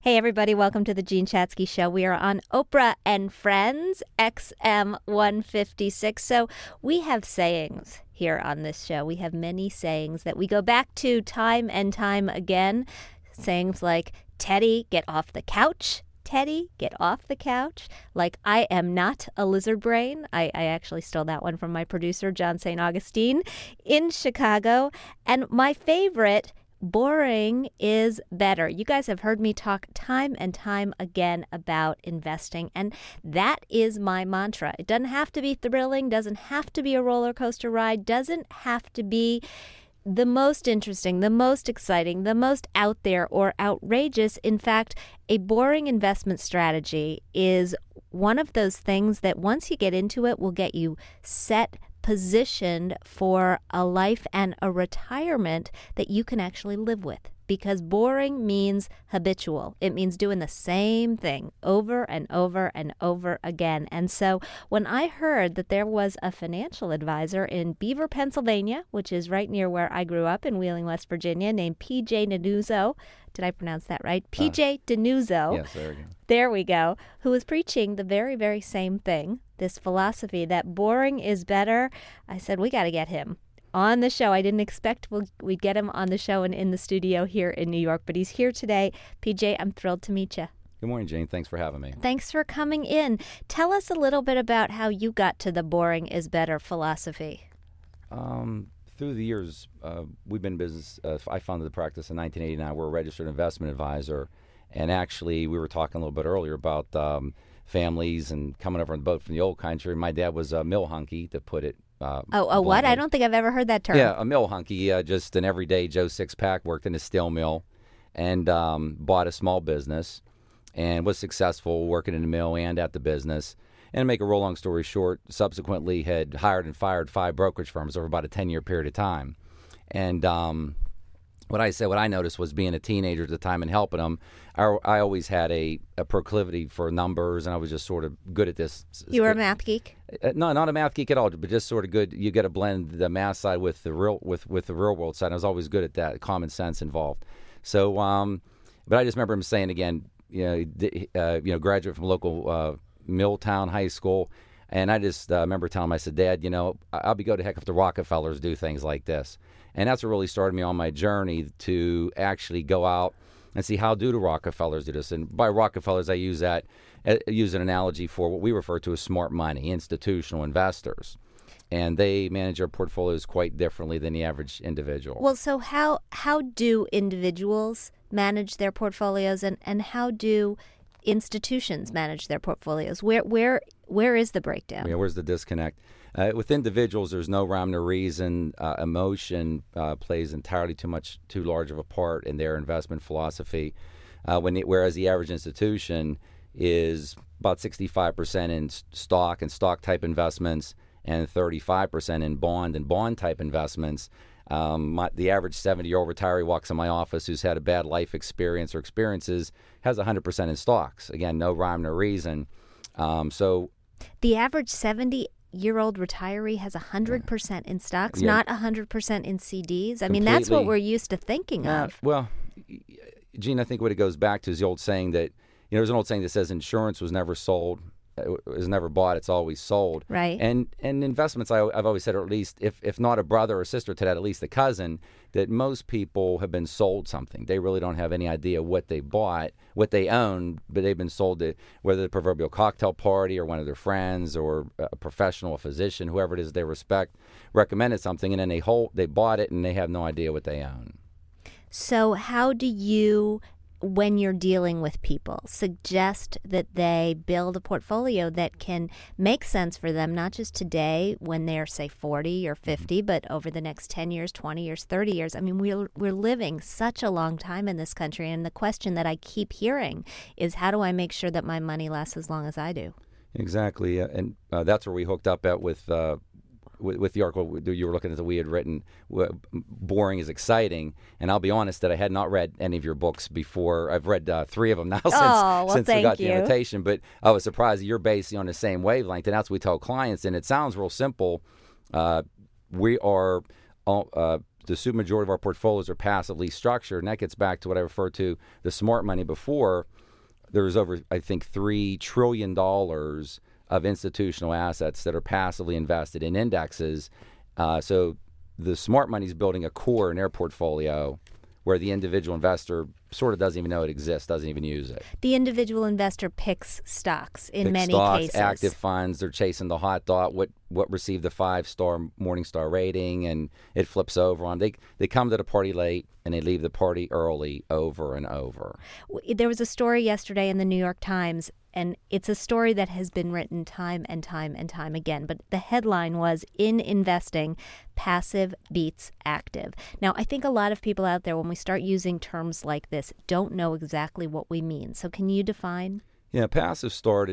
Hey, everybody. Welcome to the Jean Chatzky Show. We are on Oprah and Friends, XM 156. So we have sayings here on this show. We have many sayings that we go back to time and time again. Sayings like, Teddy, get off the couch. Teddy, get off the couch. Like, I am not a lizard brain. I actually stole that one from my producer, John St. Augustine, in Chicago. And my favorite, boring is better. You guys have heard me talk time and time again about investing, and that is my mantra. It doesn't have to be thrilling, doesn't have to be a roller coaster ride, doesn't have to be the most interesting, the most exciting, the most out there or outrageous. In fact, a boring investment strategy is one of those things that once you get into it will get you set, positioned for a life and a retirement that you can actually live with. Because boring means habitual. It means doing the same thing over and over and over again. And so when I heard that there was a financial advisor in Beaver, Pennsylvania, which is right near where I grew up in Wheeling, West Virginia, named P.J. Denuzzo, did I pronounce that right? P.J. Denuzzo. Yes, there we go. There we go. Who was preaching the very, very same thing, this philosophy that boring is better. I said, we got to get him on the show. I didn't expect we'd get him on the show and in the studio here in New York, but he's here today. PJ, I'm thrilled to meet you. Good morning, Jane. Thanks for having me. Thanks for coming in. Tell us a little bit about how you got to the boring is better philosophy. Through the years, we've been in business. I founded the practice in 1989. We're a registered investment advisor. And actually, we were talking a little bit earlier about families and coming over on the boat from the old country. My dad was a mill hunky, to put it what? bluntly. I don't think I've ever heard that term. Yeah, a mill hunky, just an everyday Joe Sixpack, worked in a steel mill and bought a small business and was successful working in the mill and at the business. And to make a real long story short, subsequently had hired and fired 5 brokerage firms over about a 10-year period of time. And what I noticed was being a teenager at the time and helping them, I always had a proclivity for numbers, and I was just sort of good at this. You were a math geek? No, not a math geek at all, but just sort of good. You got to blend the math side with the real world side. I was always good at that, common sense involved. So, but I just remember him saying again, graduate from local Milltown High School, and I just remember telling him, I said, Dad, I'll be go to heck if the Rockefellers do things like this. And that's what really started me on my journey to actually go out and see how do the Rockefellers do this. And by Rockefellers, I use an analogy for what we refer to as smart money, institutional investors. And they manage their portfolios quite differently than the average individual. Well, so how do individuals manage their portfolios, and how do institutions manage their portfolios? Where is the breakdown? Yeah, where's the disconnect? With individuals, there's no rhyme or reason. Emotion plays entirely too large of a part in their investment philosophy. Whereas the average institution is about 65% in stock and stock type investments, and 35% in bond and bond type investments. The average 70-year-old retiree walks in my office who's had a bad life experience or experiences has 100% in stocks. Again, no rhyme, no reason. So the average 70-year-old retiree has 100% in stocks, not 100% in CDs. I mean, that's what we're used to thinking of. Well, Gene, I think what it goes back to is the old saying that, there's an old saying that says insurance was never sold. It was never bought, it's always sold. Right. And investments, I've always said, or at least if not a brother or sister to that, at least a cousin, that most people have been sold something. They really don't have any idea what they bought, what they own, but they've been sold it, whether the proverbial cocktail party or one of their friends or a professional, a physician, whoever it is they respect, recommended something, and then they bought it and they have no idea what they own. So how do you, when you're dealing with people, suggest that they build a portfolio that can make sense for them, not just today when they're, say, 40 or 50, but over the next 10 years, 20 years, 30 years? I mean, we're living such a long time in this country, and the question that I keep hearing is, how do I make sure that my money lasts as long as I do? Exactly, and that's where we hooked up at with the article you were looking at that we had written, boring is exciting. And I'll be honest that I had not read any of your books before. I've read 3 of them now since we got the invitation. But I was surprised that you're basically on the same wavelength. And that's what we tell clients. And it sounds real simple. We are the super majority of our portfolios are passively structured, and that gets back to what I referred to the smart money before. There's over, I think, $3 trillion of institutional assets that are passively invested in indexes. So the smart money is building a core in their portfolio where the individual investor sort of doesn't even know it exists, doesn't even use it. The individual investor picks stocks in many cases. Active funds, they're chasing the hot dot, what received the 5-star Morningstar rating, and it flips over on. They come to the party late, and they leave the party early over and over. There was a story yesterday in the New York Times, and it's a story that has been written time and time and time again. But the headline was, "In investing, passive beats active." Now, I think a lot of people out there, when we start using terms like this, don't know exactly what we mean. So can you define? Yeah, passive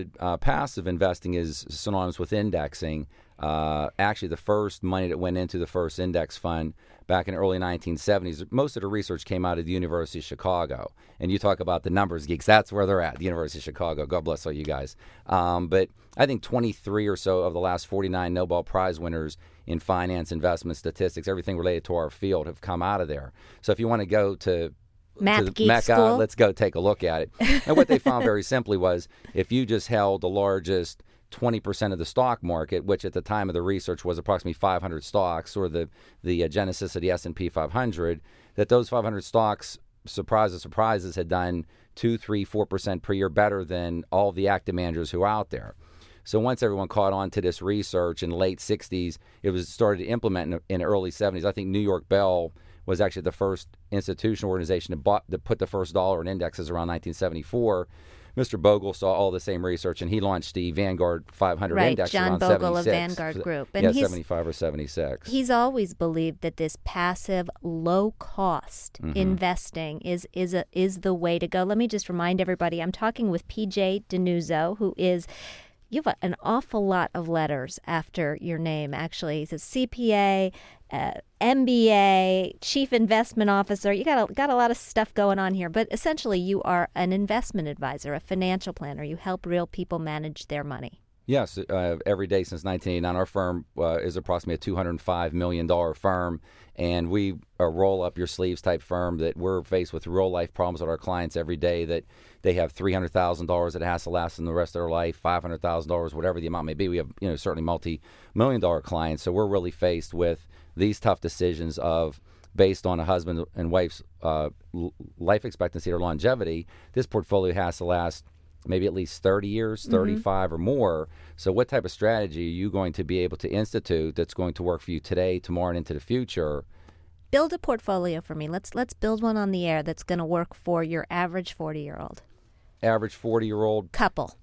investing is synonymous with indexing. Actually, the first money that went into the first index fund back in the early 1970s, most of the research came out of the University of Chicago. And you talk about the numbers geeks, that's where they're at, the University of Chicago. God bless all you guys. But I think 23 or so of the last 49 Nobel Prize winners in finance, investment, statistics, everything related to our field have come out of there. So if you want to go to Math Geek Mecca, School, let's go take a look at it. And what they found very simply was if you just held the largest 20% of the stock market, which at the time of the research was approximately 500 stocks, or the genesis of the S&P 500, that those 500 stocks, surprise of surprises, had done 2, 3, 4% per year better than all the active managers who are out there. So once everyone caught on to this research in the late 60s, it was started to implement in the early 70s. I think New York Bell was actually the first institutional organization that put the first dollar in indexes around 1974. Mr. Bogle saw all the same research, and he launched the Vanguard 500 index John around Bogle 76. of Vanguard Group. And 75 or 76. He's always believed that this passive, low-cost investing is the way to go. Let me just remind everybody, I'm talking with P.J. DiNuzzo, who is... You have an awful lot of letters after your name, actually. He says CPA, MBA, Chief Investment Officer. You got a lot of stuff going on here. But essentially, you are an investment advisor, a financial planner. You help real people manage their money. Yes, every day since 1989. Our firm is approximately a $205 million firm, and we a roll-up-your-sleeves type firm that we're faced with real-life problems with our clients every day, that they have $300,000 that has to last them the rest of their life, $500,000, whatever the amount may be. We have certainly multi-million-dollar clients, so we're really faced with these tough decisions based on a husband and wife's life expectancy or longevity. This portfolio has to last maybe at least 30 years, 35 or more. So what type of strategy are you going to be able to institute that's going to work for you today, tomorrow, and into the future? Build a portfolio for me. Let's build one on the air that's going to work for your average 40-year-old. Average 40-year-old? Couple.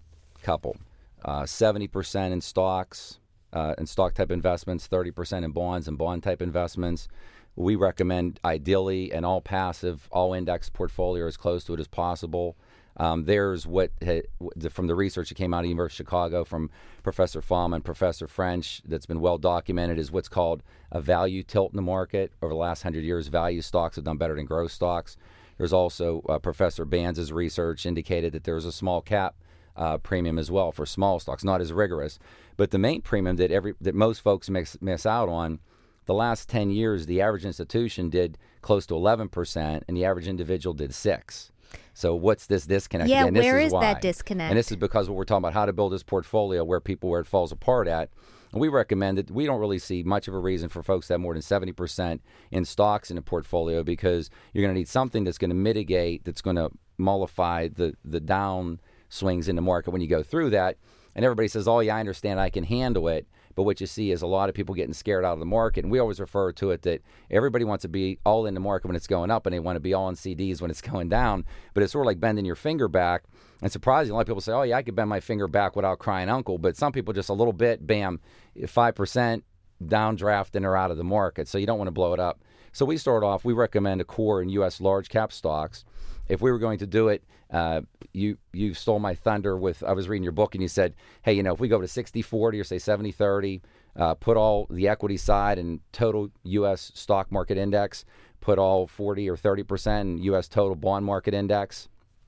70% in stocks, and stock-type investments, 30% in bonds and bond-type investments. We recommend, ideally, an all-passive, all-index portfolio as close to it as possible. There's from the research that came out of the University of Chicago from Professor Fama and Professor French that's been well documented, is what's called a value tilt in the market. Over the last 100 years, value stocks have done better than growth stocks. There's also Professor Banz's research indicated that there's a small cap premium as well for small stocks, not as rigorous. But the main premium that most folks miss out on, the last 10 years, the average institution did close to 11%, and the average individual did 6%. So what's this disconnect? Yeah, Again, where is that disconnect? And this is because what we're talking about, how to build this portfolio where it falls apart at. And we recommend that we don't really see much of a reason for folks to have more than 70% in stocks in a portfolio, because you're going to need something that's going to mitigate, that's going to mollify the down swings in the market when you go through that. And everybody says, oh, yeah, I understand, I can handle it. But what you see is a lot of people getting scared out of the market. And we always refer to it that everybody wants to be all in the market when it's going up, and they want to be all in CDs when it's going down. But it's sort of like bending your finger back. And surprisingly, a lot of people say, oh, yeah, I could bend my finger back without crying uncle. But some people just a little bit, bam, 5% downdraft, and they're out of the market. So you don't want to blow it up. So we recommend a core in U.S. large cap stocks. If we were going to do it, you stole my thunder I was reading your book, and you said, hey, if we go to 60-40 or say 70-30, put all the equity side and total U.S. stock market index, put all 40 or 30% in U.S. total bond market index,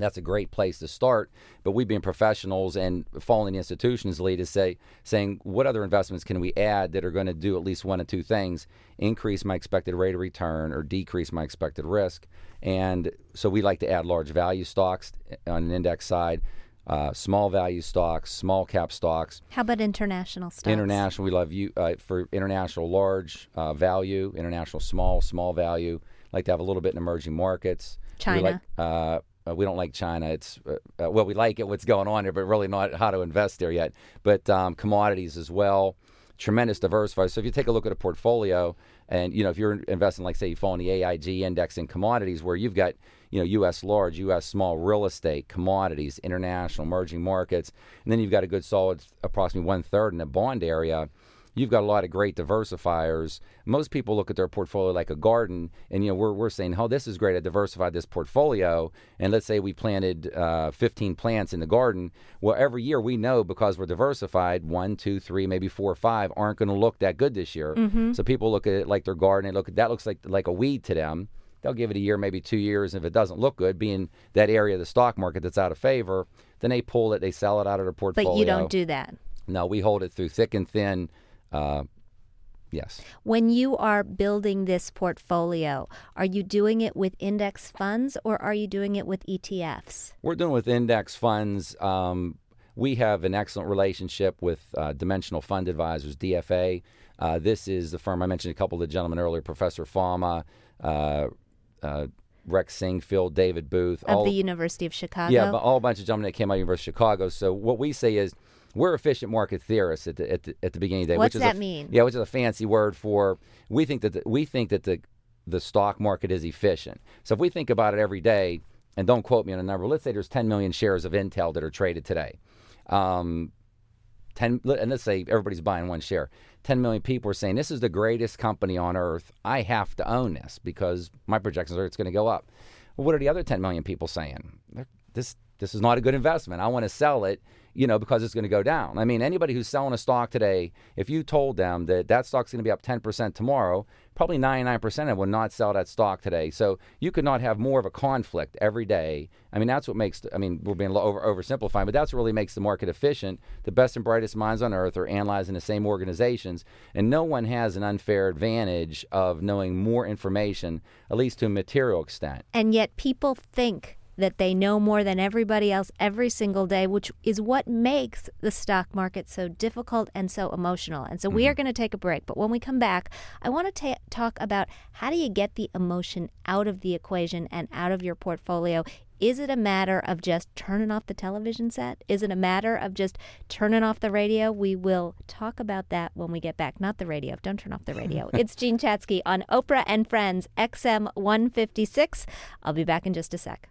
That's a great place to start. But we being professionals and following the institution's lead is saying what other investments can we add that are going to do at least one of two things: increase my expected rate of return or decrease my expected risk. And so we like to add large value stocks on an index side, small value stocks, small cap stocks. How about international stocks? International, we love for international large value, international small value. Like to have a little bit in emerging markets. China. We don't like China. It's we like it, what's going on there, but really not how to invest there yet. But commodities as well, tremendous diversifier. So if you take a look at a portfolio, and if you're investing, like say you fall in the AIG index in commodities, where you've got U.S. large, U.S. small, real estate, commodities, international, emerging markets, and then you've got a good solid approximately 1/3 in the bond area. You've got a lot of great diversifiers. Most people look at their portfolio like a garden, and we're saying, oh, this is great. I diversified this portfolio, and let's say we planted 15 plants in the garden. Well, every year we know, because we're diversified, 1, 2, 3, maybe 4 or 5 aren't going to look that good this year. Mm-hmm. So people look at it like their garden. That looks like a weed to them. They'll give it a year, maybe 2 years. And if it doesn't look good, being that area of the stock market that's out of favor, then they pull it, they sell it out of their portfolio. But you don't do that. No, we hold it through thick and thin. Yes. When you are building this portfolio, are you doing it with index funds or are you doing it with ETFs? We're doing it with index funds. We have an excellent relationship with Dimensional Fund Advisors, DFA. This is the firm I mentioned a couple of the gentlemen earlier, Professor Fama, Rex Singfield, David Booth. Of the University of Chicago? Yeah, but all a bunch of gentlemen that came out of the University of Chicago. So what we say is, we're efficient market theorists at the beginning of the day. What's that mean? Yeah, which is a fancy word for we think that the stock market is efficient. So if we think about it every day, and don't quote me on a number, let's say there's 10 million shares of Intel that are traded today. And let's say everybody's buying one share. 10 million people are saying, this is the greatest company on earth. I have to own this because my projections are it's going to go up. Well, what are the other 10 million people saying? This is not a good investment. I want to sell it, because it's going to go down. I mean, anybody who's selling a stock today, if you told them that stock's going to be up 10% tomorrow, probably 99% of them would not sell that stock today. So you could not have more of a conflict every day. I mean, that's what makes, we're being oversimplifying, but that's what really makes the market efficient. The best and brightest minds on earth are analyzing the same organizations, and no one has an unfair advantage of knowing more information, at least to a material extent. And yet people think that they know more than everybody else every single day, which is what makes the stock market so difficult and so emotional. And so we are going to take a break. But when we come back, I want to talk about how do you get the emotion out of the equation and out of your portfolio. Is it a matter of just turning off the television set? Is it a matter of just turning off the radio? We will talk about that when we get back. Not the radio. Don't turn off the radio. It's Jean Chatzky on Oprah and Friends, XM 156. I'll be back in just a sec.